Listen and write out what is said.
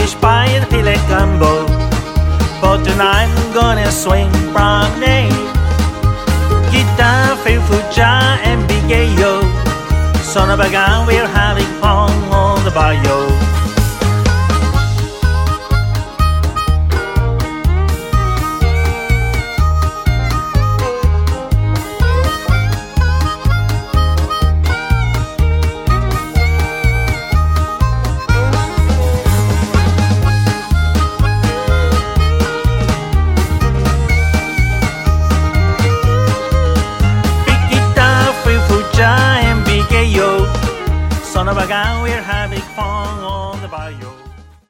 fish pie and filet gumbo. But tonight I'm gonna swing promenade. Guitar, Fuja, and Big Yo. Son of a gun, we're having fun on the bayou. Son of a gun, we're having fun on the bayou.